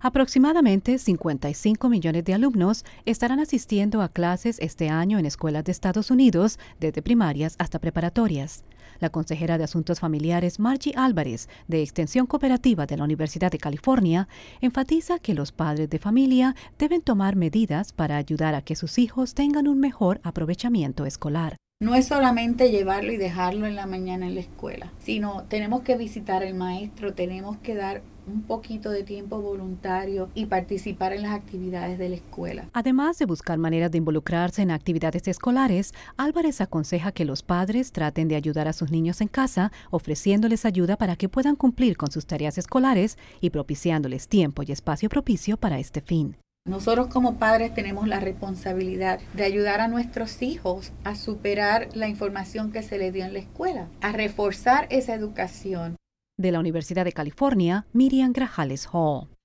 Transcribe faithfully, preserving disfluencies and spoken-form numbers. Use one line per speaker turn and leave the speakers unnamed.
Aproximadamente cincuenta y cinco millones de alumnos estarán asistiendo a clases este año en escuelas de Estados Unidos, desde primarias hasta preparatorias. La consejera de Asuntos Familiares Margie Álvarez, de Extensión Cooperativa de la Universidad de California, enfatiza que los padres de familia deben tomar medidas para ayudar a que sus hijos tengan un mejor aprovechamiento escolar.
No es solamente llevarlo y dejarlo en la mañana en la escuela, sino tenemos que visitar al maestro, tenemos que dar un poquito de tiempo voluntario y participar en las actividades de la escuela.
Además de buscar maneras de involucrarse en actividades escolares, Álvarez aconseja que los padres traten de ayudar a sus niños en casa, ofreciéndoles ayuda para que puedan cumplir con sus tareas escolares y propiciándoles tiempo y espacio propicio para este fin.
Nosotros como padres tenemos la responsabilidad de ayudar a nuestros hijos a superar la información que se les dio en la escuela, a reforzar esa educación.
De la Universidad de California, Miriam Grajales Hall.